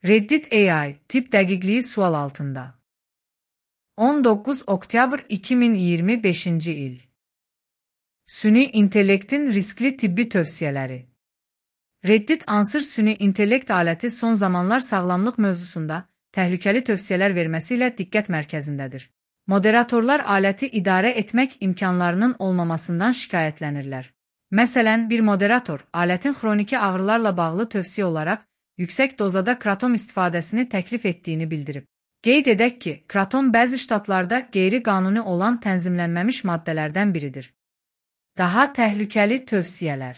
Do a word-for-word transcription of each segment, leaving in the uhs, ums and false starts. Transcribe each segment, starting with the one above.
Reddit A I, tip dəqiqliyi sual altında. on doqquz oktyabr iki min iyirmi beşinci il. Süni intellektin riskli tibbi tövsiyələri. Reddit Answer süni intellekt aləti son zamanlar sağlamlıq mövzusunda təhlükəli tövsiyələr verməsi ilə diqqət mərkəzindədir. Moderatorlar aləti idarə etmək imkanlarının olmamasından şikayətlənirlər. Məsələn, bir moderator alətin xroniki ağrılarla bağlı tövsiyə olaraq yüksək dozada kratom istifadəsini təklif etdiyini bildirib. Qeyd edək ki, kratom bəzi ştatlarda qeyri-qanuni olan tənzimlənməmiş maddələrdən biridir. Daha təhlükəli tövsiyələr.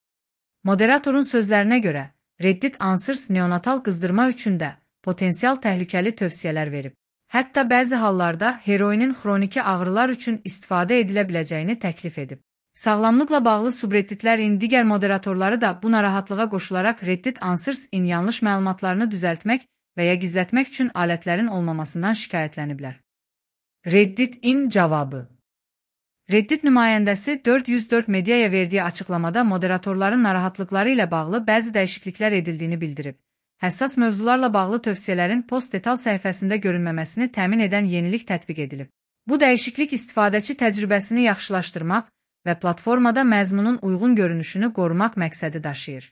Moderatorun sözlərinə görə, Reddit Answers neonatal qızdırma üçün də potensial təhlükəli tövsiyələr verib. Hətta bəzi hallarda heroinin xroniki ağrılar üçün istifadə edilə biləcəyini təklif edib. Sağlamlıqla bağlı subredditlərin digər moderatorları da bu narahatlığa qoşularaq Reddit Answers-in yanlış məlumatlarını düzəltmək və ya gizlətmək üçün alətlərin olmamasından şikayətləniblər. Reddit-in cavabı. Reddit nümayəndəsi dörd yüz dörd mediaya verdiyi açıqlamada moderatorların narahatlıqları ilə bağlı bəzi dəyişikliklər edildiyini bildirib. Həssas mövzularla bağlı tövsiyələrin post-detal səhifəsində görünməməsini təmin edən yenilik tətbiq edilib. Bu dəyişiklik istifadəçi təcrübəsini yaxşılaşdırmaq və platformada məzmunun uyğun görünüşünü qorumaq məqsədi daşıyır.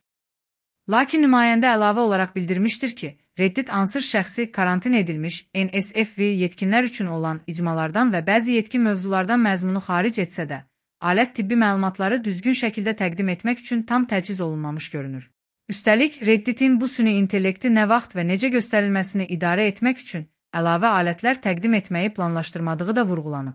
Lakin nümayəndə əlavə olaraq bildirmişdir ki, Reddit Answer şəxsi karantin edilmiş N S F V yetkinlər üçün olan icmalardan və bəzi yetkin mövzulardan məzmunu xaric etsə də, alət tibbi məlumatları düzgün şəkildə təqdim etmək üçün tam təchiz olunmamış görünür. Üstəlik, Reddit'in bu süni intellekti nə vaxt və necə göstərilməsini idarə etmək üçün əlavə alətlər təqdim etməyi planlaşdırmadığı da vurğulanıb.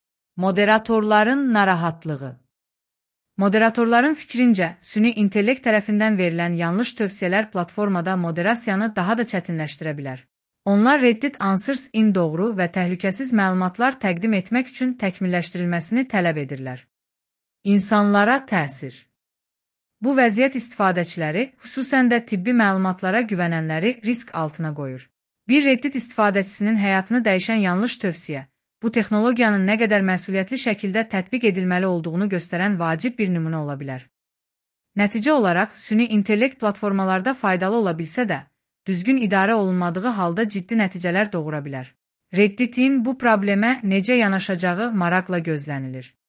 Moderatorların narahatlığı. Moderatorların fikrincə, süni intellekt tərəfindən verilən yanlış tövsiyələr platformada moderasiyanı daha da çətinləşdirə bilər. Onlar Reddit Answers-in doğru və təhlükəsiz məlumatlar təqdim etmək üçün təkmilləşdirilməsini tələb edirlər. İnsanlara təsir. Bu vəziyyət istifadəçiləri, xüsusən də tibbi məlumatlara güvənənləri risk altına qoyur. Bir Reddit istifadəçisinin həyatını dəyişən yanlış tövsiyə, bu texnologiyanın nə qədər məsuliyyətli şəkildə tətbiq edilməli olduğunu göstərən vacib bir nümunə ola bilər. Nəticə olaraq, süni intellekt platformalarda faydalı ola bilsə də, düzgün idarə olunmadığı halda ciddi nəticələr doğura bilər. Reddit'in bu problemə necə yanaşacağı maraqla gözlənilir.